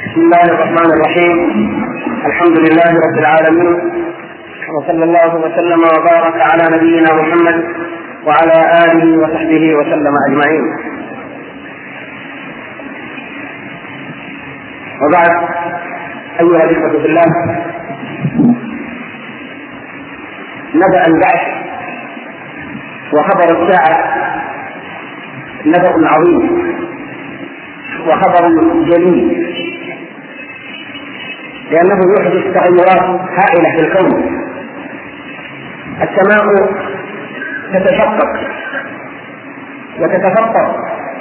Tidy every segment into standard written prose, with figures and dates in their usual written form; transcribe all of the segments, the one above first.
بسم الله الرحمن الرحيم. الحمد لله رب العالمين، وصلى الله وسلم وبارك على نبينا محمد وعلى آله وصحبه وسلم أجمعين. وبعد، أيها الإخوة في الله، نبأ البعث وخبر الساعة نبأ عظيم وخبر جليل، لأنه يحدث تغيرات هائلة في الكون. السماء تتشقق وتتفطر،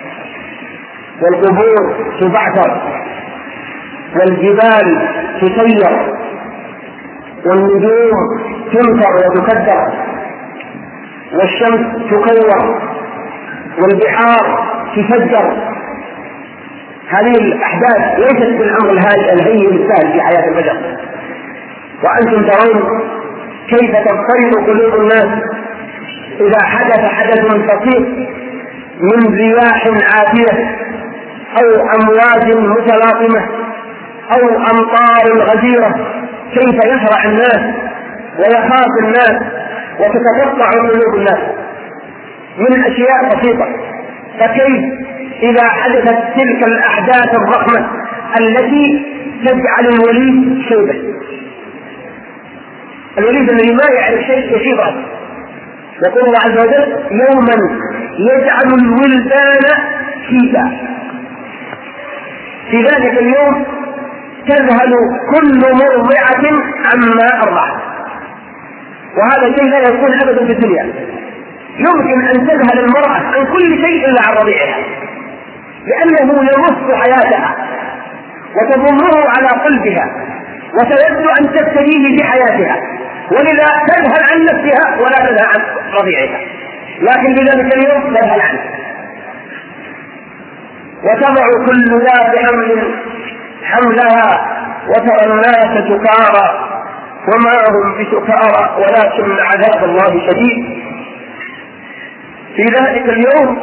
والقبور تبعثر، والجبال تسير، والنجوم تمطر وتكدر، والشمس تكور، والبحار تفجر. هذه الأحداث ليست بالأمر الهين السهل في حياة البشر، وأنتم ترون كيف تضطرب قلوب الناس إذا حدث بسيط من رياح عاتية أو أمواج متلاطمة أو أمطار غزيرة، كيف يسرع الناس ويخاف الناس وتتقطع قلوب الناس من أشياء بسيطة. فكيف إذا حدثت تلك الأحداث الضخمة التي تجعل الوليد شيبا، الوليد الذي ما يعرف شيء يشيبه. يقول الله عز وجل: يوما يجعل الولدان شيبا. في ذلك اليوم تذهل كل مرضعة عما أرضعت، وهذا الشيء لا يكون أبدا في الدنيا. يمكن أن تذهل المرأة عن كل شيء إلا عن رضيعها، لأنه يمس حياتها وتضمه على قلبها وتود أن تبتليه بحياتها، ولذا تذهل عن نفسها ولا تذهل عن رضيعها، لكن بذلك اليوم تذهل عنه. وتضع كل ذات حمل حملها وترى الناس سكارى وما هم بسكارى ولكن عذاب الله شديد. في ذلك اليوم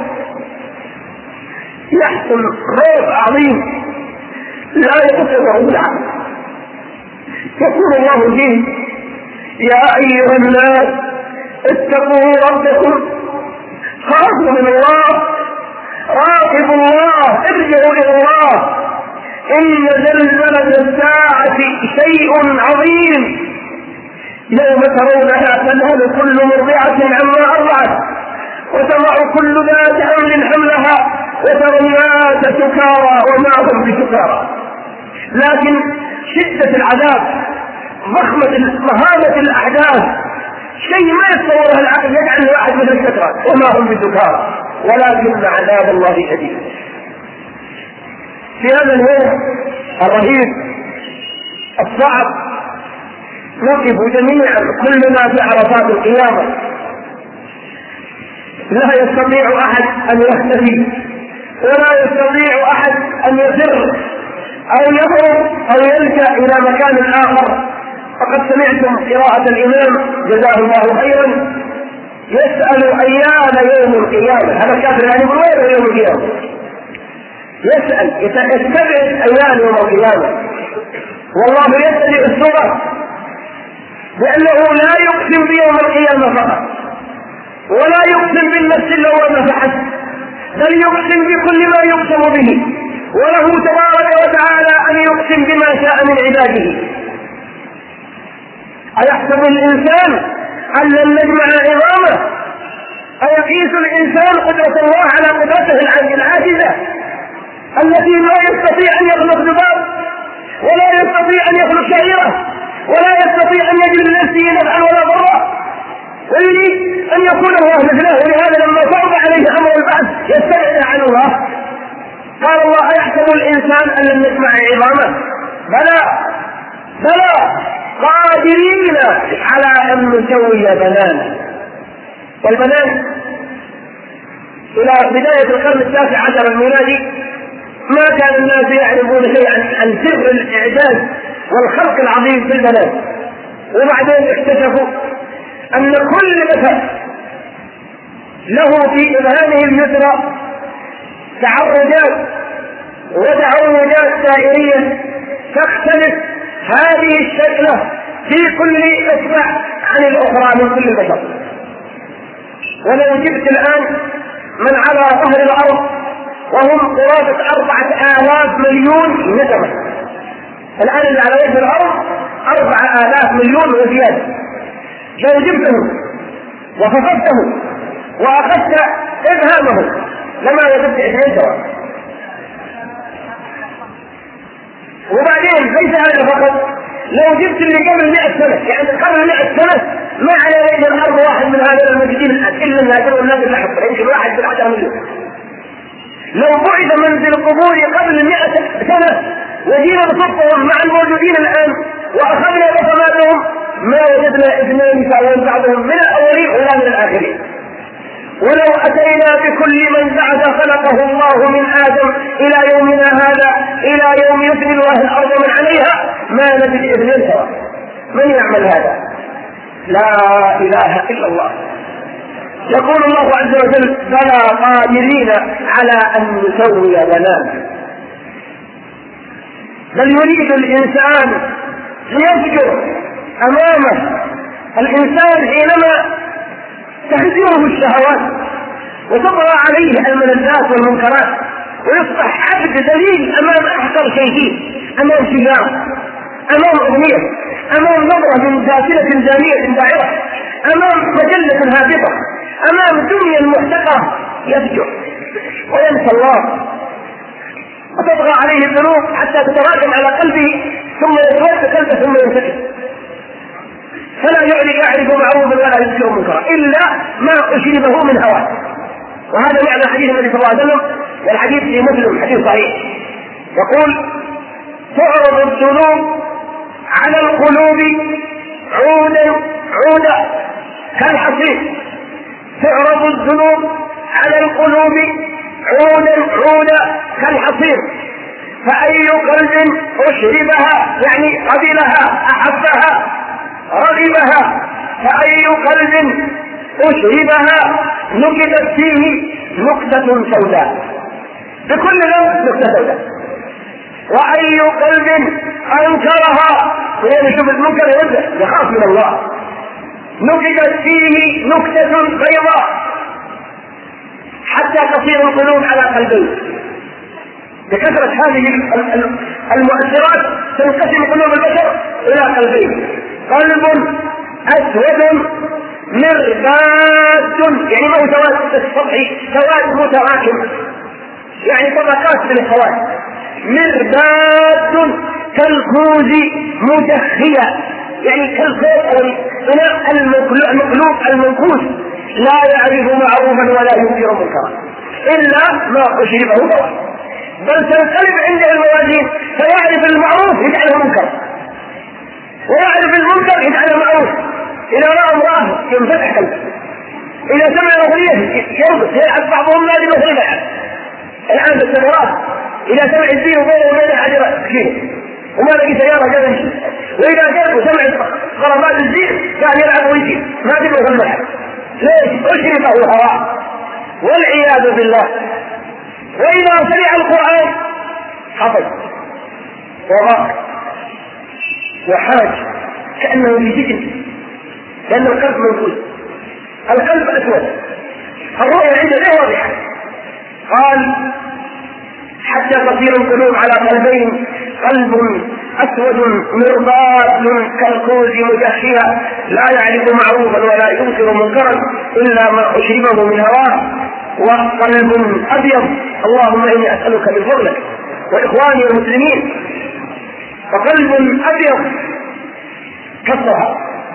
يحصل خوف عظيم لا يتصوره العقل. يقول الله فيه: يا أيها الناس اتقوا ربكم، خافوا من الله، راقبوا الله، ارجعوا إلى الله، إن زلزلة الساعة شيء عظيم، يوم ترونها تذهل كل مرضعة عما أرضعت وتضع كل ذات حمل حملها وترى الناس سكارى وما هم بسكارى. لكن شدة العذاب، مهابة الأحداث، شيء ما يتصوره العقل، يجعل الواحد مثل السكرات وما هم بسكارى ولكن عذاب الله شديد. في هذا اليوم الرهيب الصعب نقف جميعا كلنا في عرفات القيامة، لا يستطيع أحد أن يختفي ولا يستطيع أحد أن يفر أو يهرب أو يلجأ إلى مكان آخر. فقد سمعتم قراءة الإمام جزاه الله خيرا يسأل أيان يوم القيامة. هذا كافر يعني بالوير يوم القيامة، يسأل يستبعد أيان يوم القيامة، والله يتبع السورة، لأنه لا يقسم بيوم القيامة فقط ولا يقسم بالنفس اللوامة فحسب، بل يقسم بكل ما يقسم به، وله تبارك وتعالى أن يقسم بما شاء من عباده. أيحسب الإنسان أن لن نجمع عظامه؟ أيقيس الإنسان قدرة الله على قدرته العاجزة التي لا يستطيع أن يخلق ذباب ولا يستطيع أن يخلق شعيرة ولا يستطيع أن يجلب لنفسه نفعا ولا ضرا، ويريد أن يكون الله مثله؟ ولهذا لما فرض عليه أمر البعث يستبعد عن الله. قال الله: أيحسب الإنسان أن لن نجمع عظامه؟ بلى قادرين على أن نسوي بنانا. والبنان إلى بداية القرن 19 الميلادي ما كان الناس يعرفون شيئا عن سر الإعجاز والخلق العظيم في البنان، وبعدين اكتشفوا أن كل بشر له في إذهانه اليسرى تعرجات وتعوجات سائرية تختلف هذه الشكلة في كل إصبع عن الأخرى من كل البشر. ولو جبت الآن من على ظهر الأرض وهم قرابة 4,000 مليون نسمة، الآن اللي على وجه الأرض 4,000 مليون وزيادة، لو جبته وفقدته وأخذت إبهامه لما وجدت 2 سواء. وبعدين ليس هذا فقط، لو جبت اللي قبل 100 سنة، يعني قبل 100 سنة ما على وجه الأرض واحد من هذول الموجودين الأكل النادر والناس اللي حصل يمكن 1 في 10 مليون. لو بعث من في القبور قبل 100 سنة وجينا بصفهم مع الموجودين الآن وأخذنا بصماتهم ما وجدنا 2 يساوون بعضهم من الأولين ولا من الآخرين. ولو أتينا بكل من بعث خلقه الله من آدم إلى يومنا هذا إلى يوم يبني الله الأرض من عليها ما نجد 2 سواء. من يعمل هذا؟ لا إله إلا الله. يقول الله عز وجل: بلى قادرين على أن نسوي بنانا. بل يريد الإنسان ليفجر أمامه. الإنسان حينما تهزمه الشهوات وتطغى عليه الملذات والمنكرات ويصبح عبد ذليل أمام أحقر شيء، أمام سيارة، أمام أغنية، أمام نظرة من سافلة زانية داعرة، أمام مجلة هابطة، أمام دنيا محتقرة، يفجر وينسى الله وتطغى عليه الذنوب حتى تتراكم على قلبه ثم يتوسط قلبه ثم ينسكت، فلا يعرف معروفا ولا ينكر منكرا إلا ما أشربه من هواه. وهذا معنى حديث النبي صلى الله عليه وسلم، والحديث في مسلم حديث صحيح، يقول: تعرض الذنوب على القلوب عودا عودا كالحصير. تعرض الذنوب على القلوب عودا عودا كالحصير، فأي قلب أشربها يعني قبلها أحبها رغبها، فأي قلب أشربها نكتت فيه نكتة سوداء، بكل ذنب نكتة سوداء. وأي قلب أنكرها، يعني شوف المنكر يوزع يخاف من الله، نكتت فيه نكتة بيضاء، حتى تصير القلوب على قلبين. بكثرة هذه المؤثرات تنقسم قلوب البشر إلى قلبين: قلب أسود مرباد، يعني ما هو سواد السطحي، سواد متراكم، يعني طبقات من السواد. مرباد كالكوز مدخية، يعني كالكوز المقلوب المنكوس، لا يعرف معروفا ولا ينكر منكرا إلا ما أشربه ضوء. بل تنقلب عنده الموازين فيعرف المعروف يجعله منكر، ويعرف المنكر يجعله معروف. إذا رأى امرأة ينفتح قلبه، إذا سمع أغنية يرقص، يلعب بعضهم نادي مثل يلعب. الآن بالسيارات إذا سمع الدين وبينه وبين حجرة سكينة وما لقي سيارة جاء يمشي، وإذا جاء وسمع غرامات الزين كان يلعب ويجي ما تبغى الملعب. ليش؟ أشربه الهواء والعياذ بالله. وإذا سمع القرآن حفظ وغاق وحاج كأنه في سجن، لأن القلب منفوذ، القلب أسود، الرؤية عنده غير واضحة. قال: حتى تصير القلوب على قلبين: قلب أسود مرباد كالكوز مدخيا، لا يعرف معروفا ولا ينكر منكرا إلا ما أشربه من هواه. وقلب أبيض، اللهم إني أسألك من فضلك وإخواني المسلمين، وقلب أبيض كالصفا،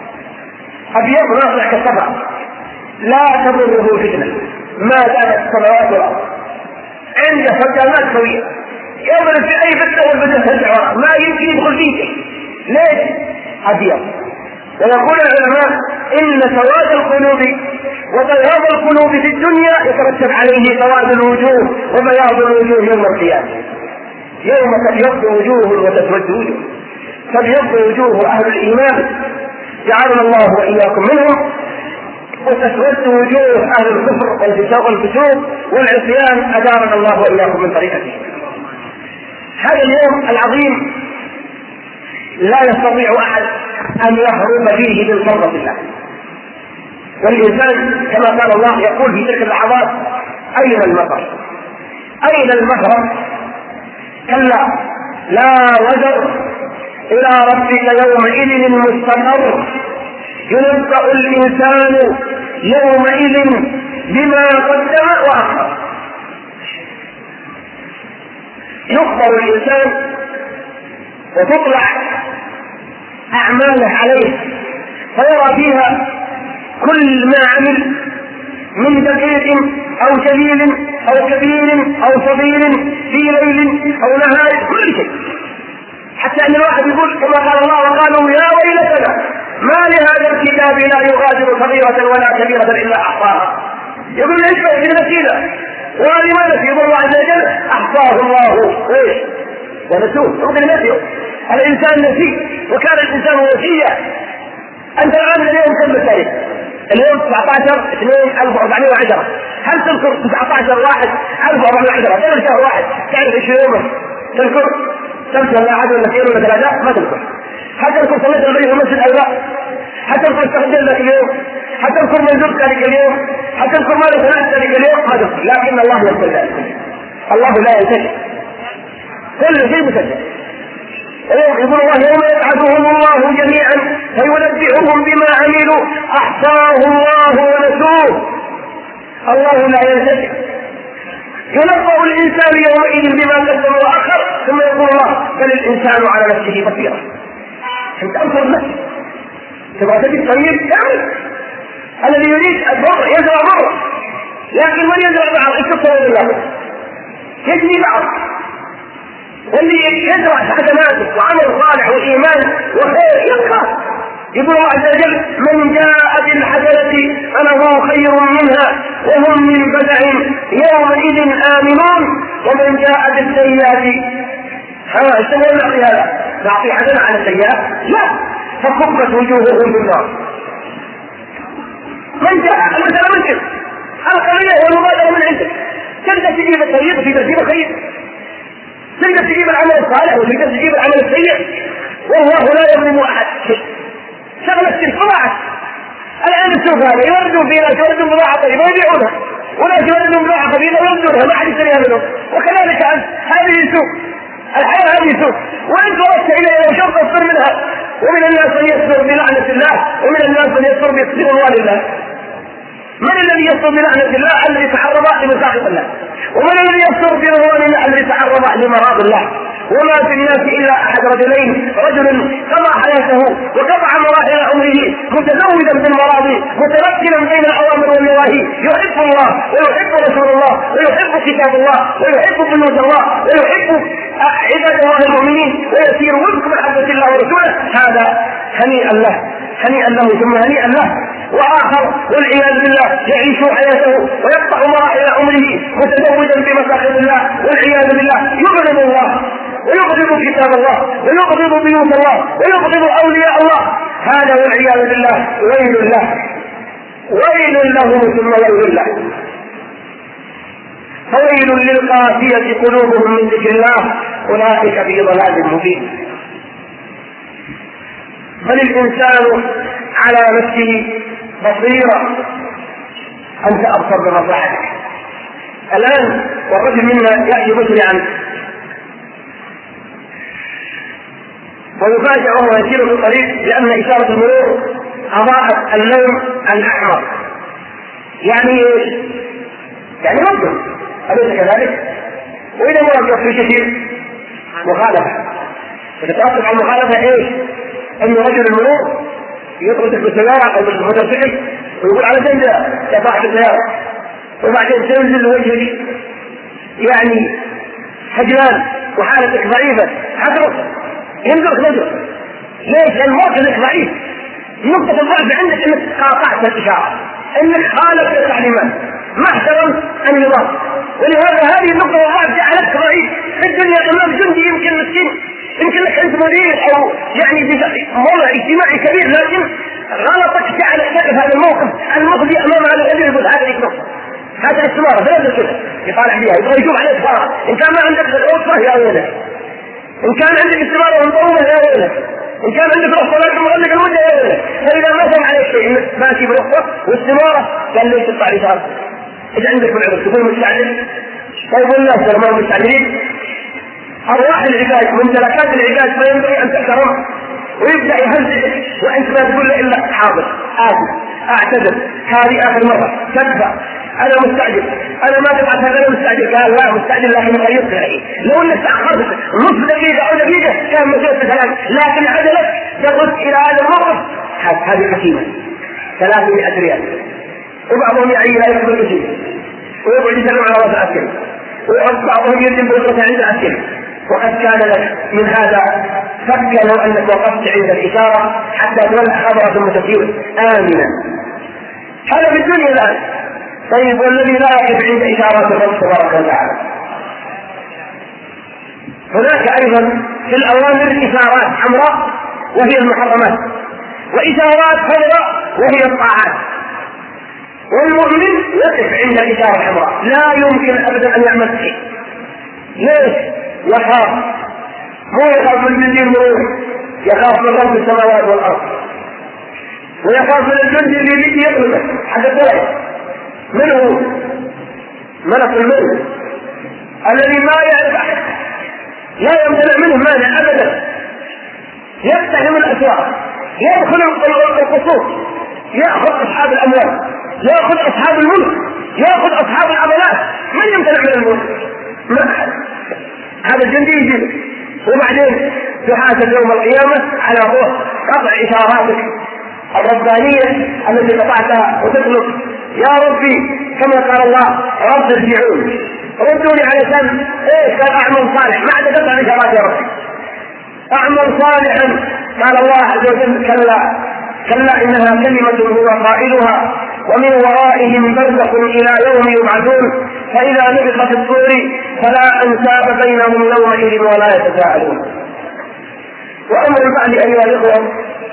أبيض ناصع كالصفا، لا تضره فتنة ما دامت السماوات والأرض، عنده فتنات قوية، يضرب في أي فتنة والفتنة تدعو ما يمكن يدخل فيه. ليش؟ أبيض. ويقول العلماء: إن سواد القلوب وبياض القلوب في الدنيا يترتب عليه سواد الوجوه وبياض الوجوه يوم القيامة، يوم تبيض وجوه وتسود وجوه. تبيض وجوه أهل الإيمان جعلنا الله وإياكم منهم، وتسود وجوه أهل الكفر والفسوق والعصيان أدارنا الله وإياكم من طريقته. هذا اليوم العظيم لا يستطيع أحد أن يهرب فيه من سلطة الله. والإنسان كما قال الله يقول في تلك اللحظات: أين المفر؟ أين المهرب؟ كلا لا وزر، إلى ربك يومئذ المستقر، ينبأ الإنسان يومئذ بما قدم وأخر. يخبر الإنسان وتطلع أعماله عليه، فيرى فيها كل ما عمل من دقيق أو جليل أو كبير أو صغير في ليل أو نهار، كل شيء. حتى أن الواحد يقول كما قال الله: وقالوا يا ويلتنا ما لهذا الكتاب لا يغادر صغيرة ولا كبيرة إلا أحصاها. يقول ليش في المسيرة وهذه ما نسي؟ يقول الله عز وجل: أحصاه الله إيش ونسوه. ممكن نسيه، الإنسان نسي، وكان الإنسان وسيا. أنت الآن اليوم كم بالتاريخ؟ اليوم 19/2/1410. هل تذكر 19/1/1410 كم شهر واحد؟ تعرف ايش يومه؟ تذكر تمشي ولا عاد ولا كيلو ولا ثلاثة؟ ما تذكر. هل تذكر صليت الغريب ومسجد أو لا؟ هل تذكر استخدم لك اليوم؟ هل تذكر من زرت ذلك اليوم؟ هل تذكر ماذا فعلت ذلك اليوم؟ ما تذكر. لكن الله يذكر ذلك. الله لا ينتهي، كل شيء مسجل. يقول الله: يوم يبعثهم الله جميعا فينبئهم بما عملوا أحصاه الله ونسوه. الله لا ينتهي. ينبأ الإنسان يومئذ بما قدم وأخر، ثم يقول الله: بل الإنسان على نفسه بصيرة. أنت أنصر نفسك، تبغى تجد طريق كامل. الذي يريد البر يزرع بر، لكن من يزرع بعض اتصل بالله يجني بعض، واللي يزرع حسناته وعمل صالح وإيمان وخير يبقى. يقول الله عز وجل: من جاء بالحسنة فله خير منها وهم من فزع يومئذ آمنون، ومن جاء بالسيئات اشتغل نعطي هذا، نعطي حسنة على السيئات؟ لا، فكبت وجوههم بالنار. من جاء المسألة منك، القضية والمبادرة من عندك. تقدر تجيب الطريق وتقدر تجيب الخير، تقدر تجيب العمل الصالح وتقدر تجيب العمل السيء، والله لا يظلم أحد شيء. شغلة الفضاعة الآن تشوف هذا يوردون فينا، يوردون بضاعة طيبة ويبيعونها، وناس يوردون بضاعة قبيلة ويوردونها، ما حد يشتريها منهم. وكذلك أنت، هذه سوق الحياة، هذه سوق، وإن وردت إليها وشوف تصبر منها. ومن الناس من يصبر بلعنة الله، ومن الناس من يصبر برضوان الله. من الذي يصبر بلعنة الله؟ الذي تعرض لمساخط الله. ومن الذي يصبر برضوان الله؟ الذي تعرض لمراض الله. وما في الناس إلا أحد رجلين: رجل قضى حياته وقطع مراحل عمره متزودا بالمراضي متمكنا بين الأوامر والنواهي، يحب الله ويحب رسول الله ويحب كتاب الله ويحب بنود الله ويحب عباد الله المؤمنين، ويسير وفق محبة الله ورسوله. هذا هنيئا له، هنيئا له ثم هنيئا له. وآخر والعياذ بالله يعيش حياته ويقطع مراحل عمره متزودا بمساخط الله والعياذ بالله، يغضب الله ويغضب كتاب الله ويغضب بيوت الله ويغضب أولياء الله. هذا والعياذ بالله ويل له، ويل له ثم ويل له. فويل للقاسية قلوبهم من ذكر الله، أولئك في ضلال مبين. بل الإنسان على نفسه بصيرة، أنت أبصر بمصلحتك. الآن والرجل منا يأتي مسرعا ويفاجأ وهو يسير في الطريق لأن إشارة المرور أضاءت اللون الأحمر. يعني وقف، أليس كذلك؟ وإذا وقف في كثير مخالفة، فتتأكد عن المخالفة إيش؟ أن رجل المرور يطرد بالسيارة أو بالموتوسيكل ويقول على جنب يا صاحب السيارة، وبعدين تنزل وجهك يعني حجران وحالتك ضعيفة، حضرك ينزلك نزل. ليش؟ لأن موقفك ضعيف. نقطة الضعف عندك أنك قاطعت الإشارة، أنك خالفت التعليمات، ما احترمت النظام. ولهذا هذه النقطة الضعف جعلتك ضعيف في الدنيا أمام جندي يمكن مسكين، يمكن لك أنت مدير أو يعني موضع اجتماعي كبير، لكن غلطك جعلك تقف هذا الموقف المخزي أمام هذا الذي يقول هذا يكنص هذا الاستمارة فلا كده يطالع فيها، يبغى يشوف عليه استمارة. إن كان ما عندك الأوصة يا ولد، إن كان عندك استمارة ومضروبة يا ولد، إن كان عندك رخصة لكن مغلق الوجه، فإذا مثل عليك شيء ماشي برخصة واستمارة قال ليش تطلع الإشارة؟ إذا عندك بالعرض تكون مستعجل. طيب والناس لما مستعجلين أرواح العباد ممتلكات العباد فينبغي أن تحترم، ويبدأ يهزئ وأنت ما تقول له إلا حاضر أعتذر هذه آخر مرة تكفى أنا مستعجل أنا ما تبعث هذا مستعجل. قال لا مستعجل لكن غيرت عليه، لو أنك تأخرت نصف دقيقة أو دقيقة كان مسيرة الكلام، لكن عدلت ترد إلى هذا الموقف هذه حكيمة 300 ريال. وبعضهم يعني لا يقبل شيء ويقعد يسلم على رأس العسكري، وبعضهم يجب بالقطع عند العسكري. وقد كان لك من هذا فك لو أنك وقفت عند الإشارة حتى تولى خبرة ثم تسير آمنا. هذا في الدنيا الآن. طيب والذي لا يقف عند إشارات الله تبارك وتعالى؟ هناك أيضا في الأوامر إشارات حمراء وهي المحرمات، وإشارات خضراء وهي الطاعات. والمؤمن يقف عند الإشارة الحمراء، لا يمكن أبدا أن يعمل شيء. ليش؟ يخاف، مو يخاف من جندي المرور، يخاف من رب السماوات والأرض، ويخاف من الجندي اللي يجي يقلبه حتى الدرجة. من هو؟ ملك الموت الذي ما يعرف أحد، لا يمتنع منه مانع أبدا، يقتحم الأسواق، يدخل القصور، يأخذ أصحاب الأموال، يأخذ أصحاب الملك، يأخذ أصحاب العضلات، من يمتنع من الملك؟ ما أحد. هذا الجندي يجي وبعدين تحاسب يوم القيامة على قطع إشاراتك الربانية التي قطعتها وتطلق يا ربي كما قال الله رب ارجعون ردوني على سن ايش؟ قال اعمل صالح، ما عاد قطع الإشارات يا ربي اعمل صالحا. قال الله عز وجل كلا انها كلمة هو قائلها ومن ورائهم برزخ الى يوم يبعثون فاذا نفخ في الصور فلا انساب بينهم يومئذ ولا يتساءلون. وامر البعد ايها الاخوه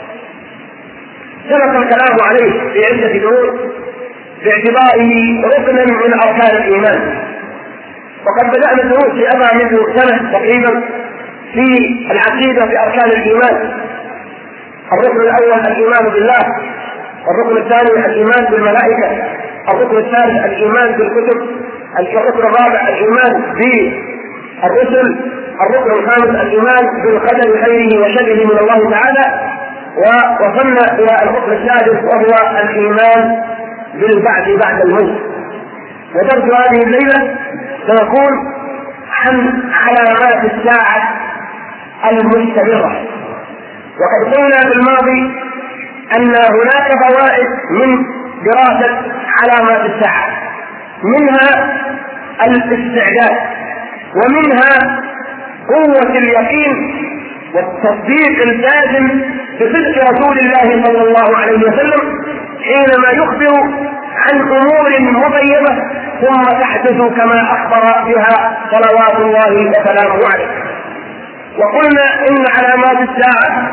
سبق الكلام عليه في عدة دروس باعتباره ركنا من اركان الايمان، وقد بدأنا الدروس في أبعد منذ سنة تقريبا في العقيدة في أركان الإيمان. الركن الأول الإيمان بالله، الركن الثاني الإيمان بالملائكة، الركن الثالث الإيمان بالكتب، الركن الرابع الإيمان بالرسل، الركن الخامس الإيمان بالقدر خيره وشره من الله تعالى، ووصلنا إلى الركن السادس وهو الإيمان بالبعث بعد الموت. ودرس هذه الليلة سيكون عن علامات الساعة المستمرة. وقد قلنا في الماضي أن هناك فوائد من دراسة علامات الساعة، منها الاستعداد، ومنها قوة اليقين والتصديق الجازم بصدق رسول الله صلى الله عليه وسلم حينما يخبر عن أمور مغيبة ثم تحدث كما أخبر بها صلوات الله وسلامه عليه. وقلنا إن علامات الساعة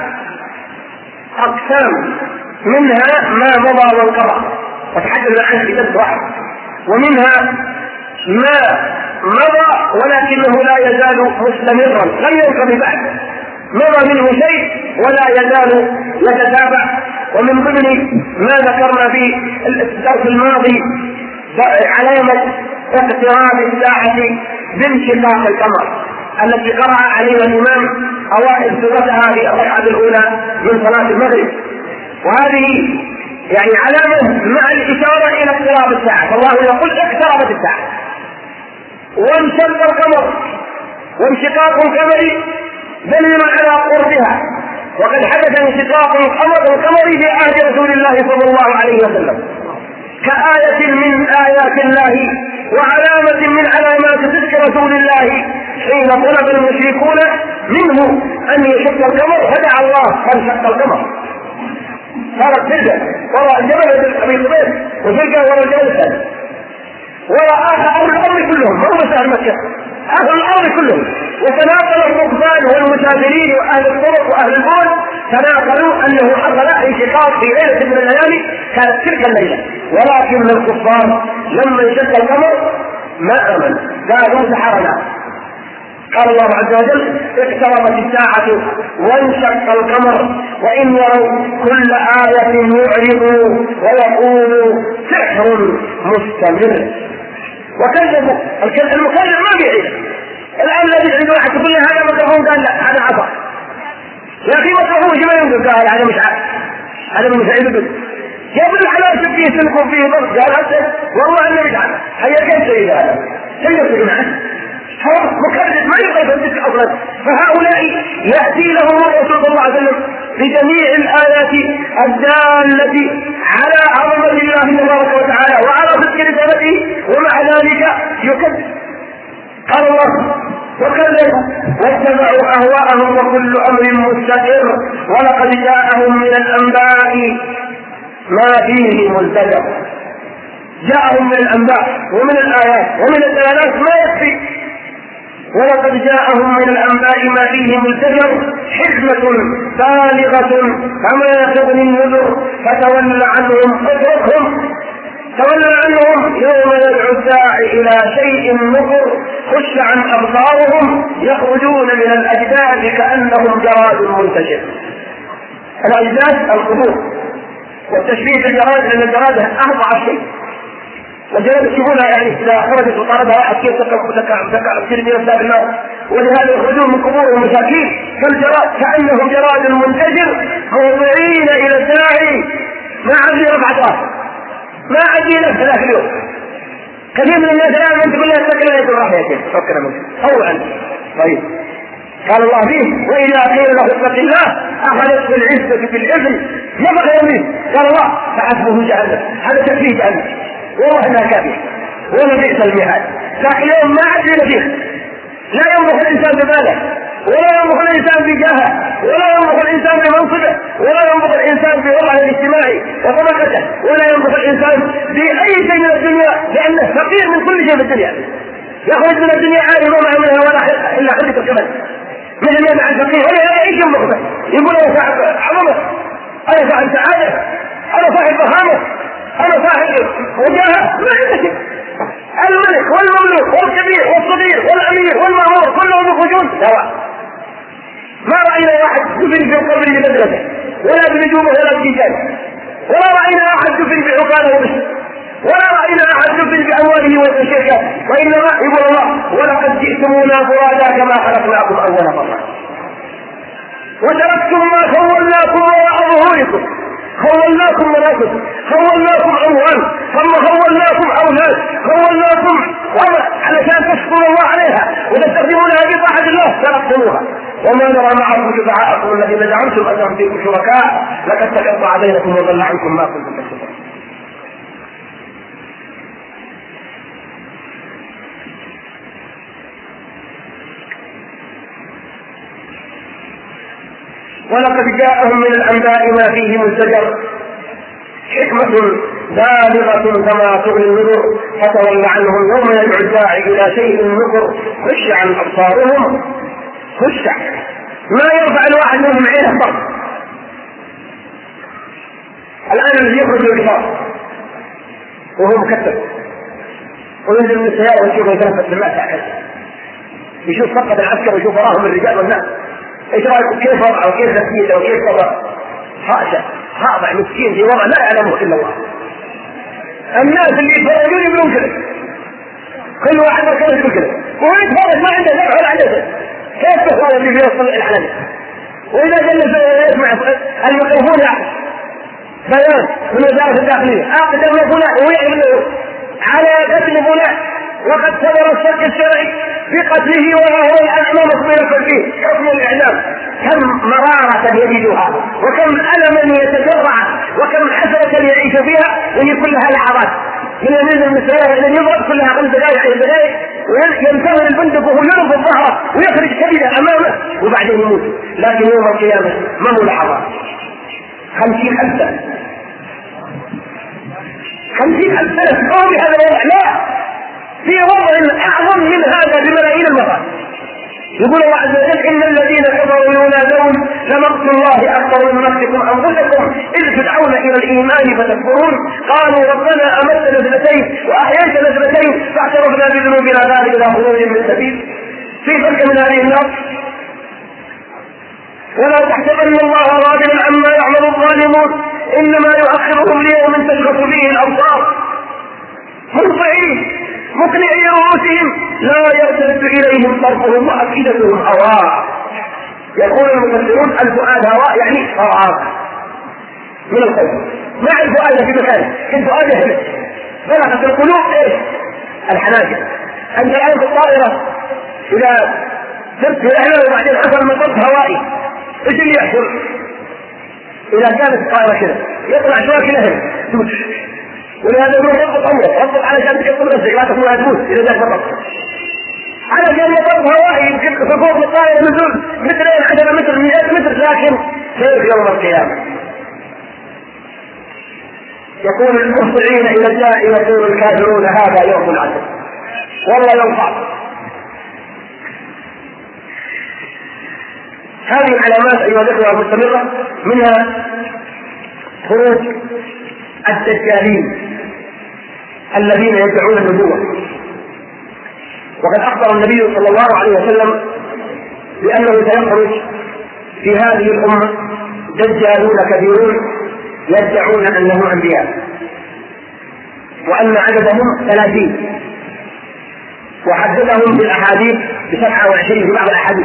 أقسام، منها ما مضى وانقضى وتحدثنا عنه في درس واحد، ومنها ما مضى ولكنه لا يزال مستمرا لم ينقضي بعد، مضى منه شيء ولا يزال يتتابع. ومن ضمن ما ذكرنا في الدرس الماضي علامة اقتراب الساعة بانشقاق القمر التي قرأ عليها الإمام أوائل سورتها في الركعة الأولى من صلاة المغرب، وهذه يعني علامة مع الإشارة إلى اقتراب الساعة. فالله يقول اقتربت الساعة وانشق القمر، وانشقاق القمر دليل على قربها، وقد حدث انشقاق القمر في عهد رسول الله صلى الله عليه وسلم كآية من آيات الله وعلامة من علامات صدق رسول الله حين طلب المشركون منه أن يشق القمر فدعا الله فانشق القمر، صارت فرقة وراء الجبل أبي قبيس وفرقة وراء الجبل وراء أهل الأرض كلهم، ما هو بس أهل مكة، أهل الأرض كلهم، وتناقل الركبان والمسافرين وأهل الطرق وأهل البول تناقلوا أنه حصل انشقاق في ليلة من الليالي كانت تلك الليلة. ولكن الكفار لما انشق القمر ما آمن، قالوا سحرنا قال الله عز وجل: اقتربت الساعة وانشق القمر وإن يروا كل آية يعرضوا ويقولوا سحر مستمر. وكذبوا. المكذب ما بيعيد. الآن لا بيعيد واحد تقول له هذا مكرهون، قال لا هذا عصا. يا أخي مكرهون شو ما ينقل؟ قال هذا مش عارف، هذا من سعيد. جاب الحلال فيه سلك وفيه ضرب، قال هذا والله أنه مش عارف. هيا كيف سيد هذا؟ سيد معه هو مكذب ما يقدر يمسك أصلا. فهؤلاء يأتي لهم الرسول صلى الله عليه وسلم بجميع الآيات الدالة على عظمة الله تبارك وتعالى وعلى صدق رسالته، ومع ذلك يكذب. قال الله: وكذبوا واتبعوا أهواءهم وكل أمر مستقر ولقد جاءهم من الأنباء ما فيه مزدجر. جاءهم من الأنباء ومن الآيات ومن الدلالات ما يكفي. ولقد جاءهم من الأنباء ما فيه مزدجر حكمة بالغة فما تغني النذر فتول عنهم اتركهم. تولى عنهم يوم يدعو الداعي إلى شيء نكر خش عن أبصارهم يخرجون من الأجداث كأنهم جراد منتشر. الأجداث القبور، والتشبيه بالجراد لأن الجراد أضعف شيء، والجراد تشوفونها يعني إذا خرجت وطاردها واحد كيف تكع تصير من أسباب النار، ولهذا يخرجون من قبورهم مساكين كالجراد كأنهم جراد منتشر موضعين إلى الداعي. ما عندي رفع ضغط، ما عندي نفس ذاك اليوم. كثير من الناس الآن من تقول لها اتق الله يقول راح يا شيخ فكر منك طوعا. طيب قال الله فيه: وإذا قيل له اتق الله أخذته العزة بالإثم نفخ يمين. قال الله: فحسبه جهنم. هذا تكفيه جهنم والله انها كافيه ولا بئس المهاد. لكن اليوم ما عاد فيه. لا ينبغ الانسان بماله، ولا ينبغ الانسان بجاهه، ولا ينبغ الانسان بمنصبه، ولا ينبغ الانسان بوضعه الاجتماعي وطبقته، ولا ينبغ الانسان باي شيء من الدنيا، لانه فقير من كل شيء في الدنيا. يخرج من الدنيا عالي وما منها ولا الا حدة الكبد من اليوم عن فقير ولا يرى اي شيء مقبل. يقول انا صاحب عظمه، انا صاحب سعاده، انا صاحب فخامه، انا صاحب وجاهه. ما عنده شيء. الملك والمملوك والكبير والصغير والامير والمأمور كلهم يخرجون سواء. ما راينا واحد دفن في قبره مدرسه ولا بنجومه ولا بجيجان، ولا راينا احد دفن بعقاله بس، ولا راينا احد دفن بامواله والشركات، وانما يقول الله: ولقد جئتمونا فرادا كما خلقناكم اول مره وتركتم ما خولناكم وراء ظهوركم. خولناكم مناصب، خولناكم اموال، ثم خولناكم اولاد، خولناكم علشان تشكروا الله عليها وتستخدمونها بطاعة الله تركتموها. وما نرى معكم شفعاءكم الذين زعمتم انهم فيكم شركاء لقد تقطع بينكم وضل عنكم ما كنتم تكسبون. ولقد جاءهم من الأنباء ما فيه مزدجر حكمة بالغة كما تغني النذر فتول عنهم يوم يدعو الداعي إلى شيء نكر خش عن أبصارهم. خش ما يرفع الواحد منهم عينه فقط. الآن الذي يخرج الكفار وهو مكتب وينزل من السيارة ويشوف يتنفس بالماء تحت، يشوف فقط العسكر ويشوف وراهم الرجال والناس. ايش رايكم كيف وضعه وكيف نفسيته وكيف وضعه؟ خاضع مسكين في وضع لا يعلمه الا الله. الناس اللي يتفرجون يقولون كذا، كل واحد مركز يقول كذا، وهو يتفرج ما عنده نفع ولا عنده كيف تخوض اللي بيوصل الحلم. واذا جلس يسمع الميكروفون بيان من وزارة الداخلية اقدم فلان ويعمل على قتل فلان وقد صدر الشك الشرعي بقتله وهو الان امام مصير فيه حكم الاعدام. كم مرارة يجدها وكم ألما يتجرع وكم حسرة يعيش فيها، وهي كلها لحظات من ينزل من السيارة الى يضرب كلها 5 دقائق 10 دقائق وينتظر البندق وهو يرفض ظهره ويخرج كبده امامه وبعدين يموت. لكن يوم القيامة ما هو لحظات، 50,000 سنة 50,000 سنة ما هو بهذا الوضع، لا في وضع اعظم من هذا بملايين المرات. يقول الله عز وجل: إن الذين كفروا ينادون لمقت الله أكبر من مقتكم أنفسكم إذ تدعون إلى الإيمان فتكفرون قالوا ربنا أمتنا 2 وأحييتنا 2 فاعترفنا بذنوبنا ذلك إلى خروج من سبيل. في فرق من هذه النار. ولا تحسبن الله غافلا عما يعمل الظالمون انما يؤخرهم ليوم تشخص فيه الابصار مهطعين مقنعي رؤوسهم لا يرتد اليهم طرفهم وافئدتهم هواء. يقول المفسرون الفؤاد هواء يعني هواء من القلب، مع الفؤاد في مكانه، الفؤاد هنا بلغت القلوب ايش؟ الحناجر. انت الان في الطائره اذا سرت في الاعلى وبعدين حصل مطب هوائي ايش اللي يحصل؟ اذا كانت الطائره كذا يطلع شويه كذا هنا، ولهذا يقول ربط امرك، ربط علشان تقبل نفسك لا تكون هتموت اذا جاك مطب، علشان مطب هوائي يمكن فوق الطائره نزول مترين 10 متر 100 متر، لكن كيف يوم القيامه؟ يقول المخضعين الى الداء يقول الكافرون هذا يوم عسر، والله يوم صعب. هذه العلامات ايها الاخوه المستمره، منها خروج الدجالين الذين يدعون النبوه. وقد اخبر النبي صلى الله عليه وسلم بانه سيخرج في هذه الامه دجالون كثيرون يدعون انهم انبياء، وان عددهم 30، وحددهم بالاحاديث ب27 في بعض الاحاديث.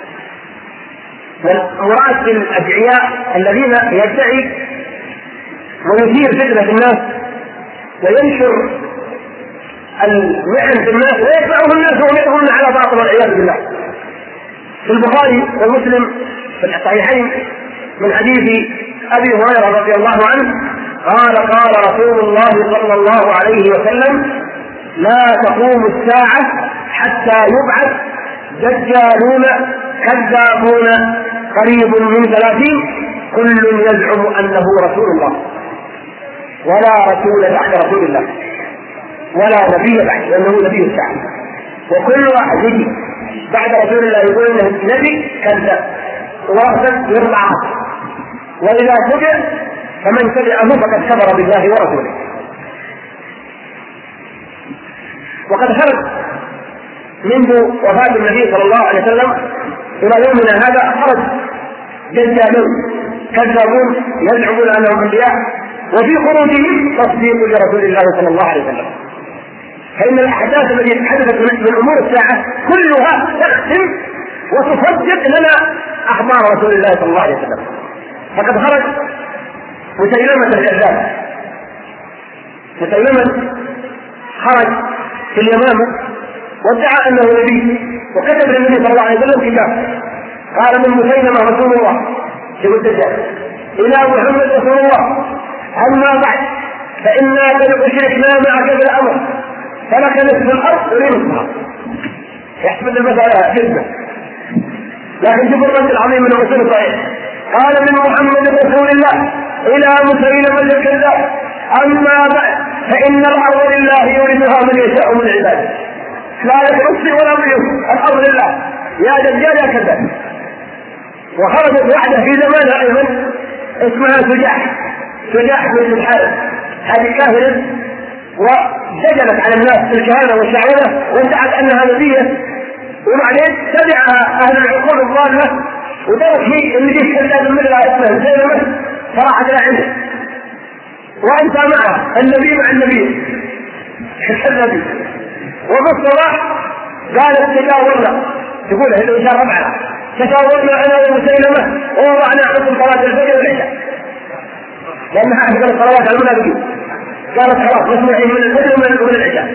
والمراد بالادعياء الذين يدعي ويثير فتنه الناس وينشر المحن في الناس ويدفعه الناس ويدعون على باطل والعياذ بالله. في البخاري ومسلم في الصحيحين من حديث ابي هريره رضي الله عنه قال قال رسول الله صلى الله عليه وسلم لا تقوم الساعه حتى يبعث دجالون كذابون قريب من 30 كل يزعم انه رسول الله ولا رسول بعد رسول الله ولا نبي بعد لانه نبي الساعه، وكل واحد يجي بعد رسول الله يقول انه نبي كذاب ورسل يرفع، واذا فجر فمن تبعه فقد كفر بالله ورسوله. وقد خرج منذ وفاة النبي صلى الله عليه وسلم إلى يومنا هذا خرج دجالون كذابون يزعمون أنهم أنبياء، وفي خروجهم تصديق لرسول الله صلى الله عليه وسلم. فإن الأحداث التي حدثت من أمور الساعة كلها تختم وتصدق لنا أخبار رسول الله صلى الله عليه وسلم. فقد خرج مسيلمة الكذاب، مسيلمة خرج في اليمامة وادعى انه نبي، وكتب للنبي صلى الله عليه وسلم كتاب قال من مسيلمة رسول الله شوف الدجال الى محمد رسول الله، اما بعد فانا قد اشركنا معك بالامر فلك نصف الارض ونصفها. يحسب المسألة جدا، لكن شوف الرد العظيم من رسول صحيح قال من محمد رسول الله الى مسيلمة الكذاب اما بعد فان الارض لله يورثها من يشاء من عباده لا يخصي ولا يخصي، الأمر لله يا دجال يا كذاب. وخرجت واحدة في زمانها أيضا اسمها سجاح بن الحارث، هذه كاهنة وسجلت على الناس في الكهانة والشعوذة وادعت أنها نبية، وبعدين تبعها أهل العقول الضالة ودرت هي اللي فيه كذاب مثلها اسمها مسيلمة فراحت إلى عنده وأنت معها النبي مع النبي النبي. وفي الصباح قالت تجاورنا، تقول هذا إشارة ربعنا تجاورنا أنا ومسيلمة ووضعنا عنكم صلاة الفجر والعشاء، لأنها أحد الصلوات المنافقين. قالت خلاص نسمعين من الفجر ومن العشاء.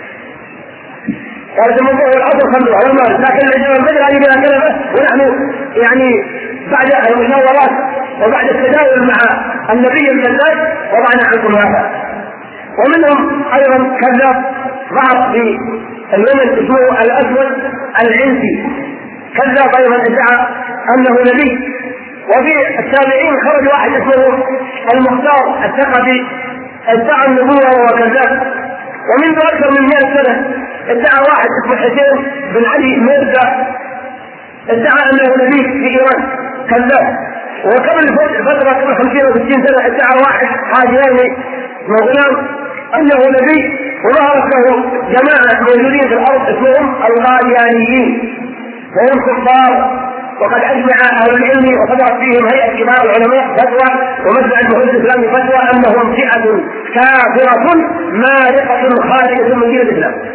قالت الموضوع والعصر خلوها والمال، لكن العشاء والفجر هذه بلا كلمة، ونحن يعني بعد المشاورات وبعد التداول مع النبي الكذاب وضعنا عنكم هذا. ومنهم أيضا كذاب ظهر في اليمن اسمه الأسود العنسي، كذاب أيضا ادعى أنه نبي. وفي التابعين خرج واحد اسمه المختار الثقفي ادعى النبوة وهو كذاب. ومنذ أكثر من 100 سنة ادعى واحد اسمه حسين بن علي ميرزا ادعى أنه نبي في إيران كذاب. وقبل فترة قبل 50 أو 60 سنة ادعى واحد حاجياني غلام أنه نبي وظهرت له جماعة موجودين في الأرض اسمهم القاديانيين، وهم كفار، وقد أجمع أهل العلم وصدرت فيهم هيئة كبار العلماء فتوى ومجمع المحيط الإسلامي فتوى أنهم فئة كافرة مارقة خارجة من دين الإسلام.